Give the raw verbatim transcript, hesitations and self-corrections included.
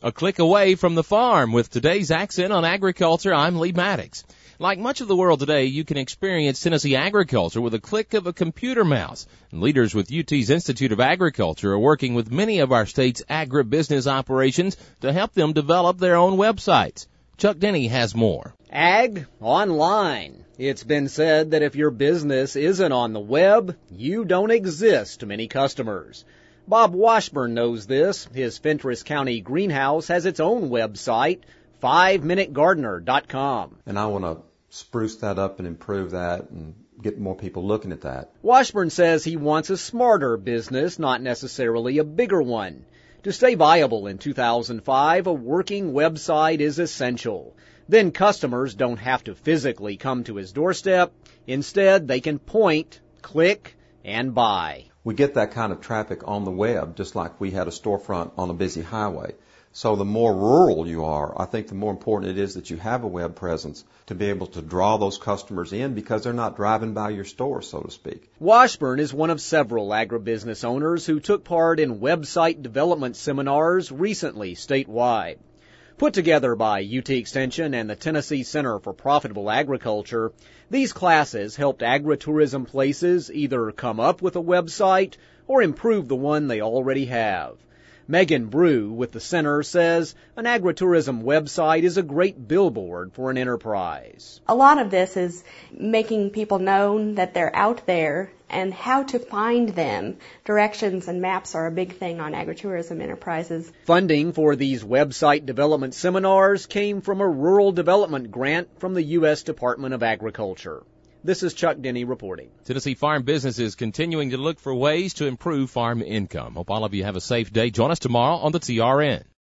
A click away from the farm. With today's accent on agriculture, I'm Lee Maddox. Like much of the world today, you can experience Tennessee agriculture with a click of a computer mouse. And leaders with U T's Institute of Agriculture are working with many of our state's agribusiness operations to help them develop their own websites. Chuck Denny has more. Ag Online. It's been said that if your business isn't on the web, you don't exist to many customers. Bob Washburn knows this. His Fentress County greenhouse has its own website, five minute gardener dot com. And I want to spruce that up and improve that and get more people looking at that. Washburn says he wants a smarter business, not necessarily a bigger one. To stay viable in two thousand five, a working website is essential. Then customers don't have to physically come to his doorstep. Instead, they can point, click, and buy. We get that kind of traffic on the web, just like we had a storefront on a busy highway. So the more rural you are, I think the more important it is that you have a web presence to be able to draw those customers in because they're not driving by your store, so to speak. Washburn is one of several agribusiness owners who took part in website development seminars recently statewide. Put together by U T Extension and the Tennessee Center for Profitable Agriculture, these classes helped agritourism places either come up with a website or improve the one they already have. Megan Brew with the center says an agritourism website is a great billboard for an enterprise. A lot of this is making people know that they're out there and how to find them. Directions and maps are a big thing on agritourism enterprises. Funding for these website development seminars came from a rural development grant from the U S Department of Agriculture. This is Chuck Denny reporting. Tennessee farm business is continuing to look for ways to improve farm income. Hope all of you have a safe day. Join us tomorrow on the T R N.